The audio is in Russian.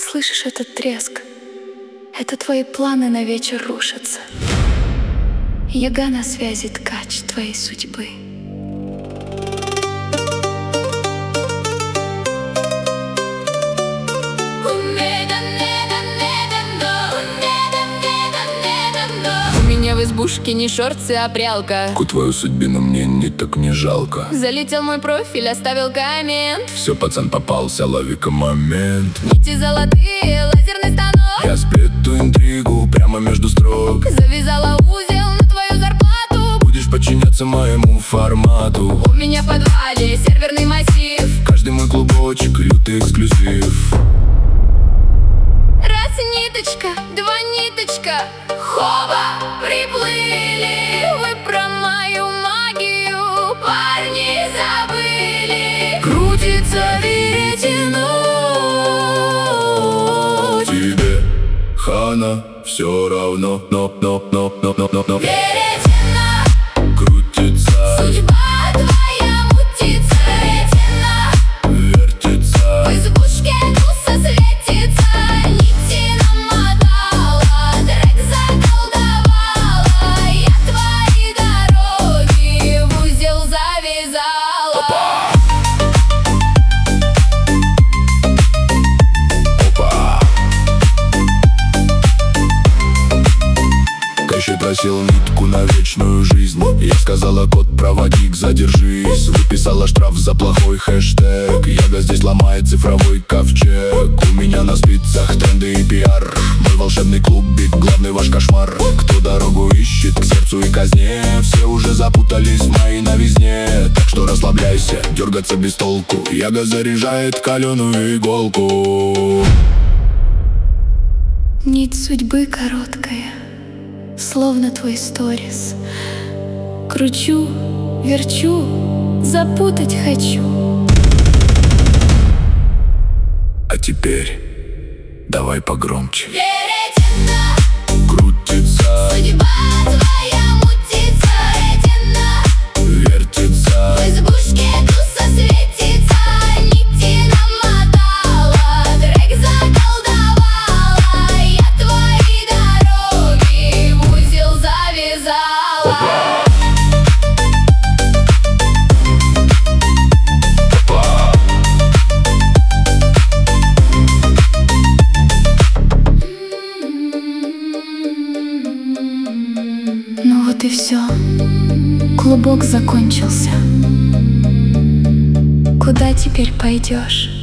Слышишь этот треск? Это твои планы на вечер рушатся. Яга на связи, ткач твоей судьбы. У меня в избушке не шорты, а прялка. Твою судьбину мне не так не жалко. Залетел мой профиль, оставил коммент. Все, пацан попался, лови-ка момент. Нити золотые, лазерный станок. Я сплету интригу прямо между строк. Завязала узел на твою зарплату. Будешь подчиняться моему формату. У меня в подвале серверный массив. Каждый мой клубочек лютый эксклюзив. Раз ниточка, два ниточка, хоба, приплыли. Вы про мою магию, парни, забыли. Крутится веретено. Тебе, хана, все равно, но Веретено, крутится, судьба твоя мутится. Веретено, вертится. в избушке туса светится. Нити намотала, трек заколдовала. Я твои дороги в узел завязала. Кощей просил нитку на вечную жизнь. Я сказала: кот, проводник, задержись. Выписала штраф за плохой хэштег. Яга здесь ломает цифровой ковчег. У меня на спицах тренды и пиар. Мой волшебный клубик, главный ваш кошмар. Кто дорогу ищет к сердцу и казне, все уже запутались в моей новизне. Так что расслабляйся, дергаться без толку. Яга заряжает каленую иголку. Нить судьбы короткая, словно твой сторис. Кручу, верчу, запутать хочу. А теперь давай погромче. Веретено, Крутится, судьба твоя мутится. Веретено, вертится. в избушке туса светится. Нити намотала, трек заколдовала. Я твои дороги в узел завязала. Ну вот и все. Клубок закончился. Куда теперь пойдешь?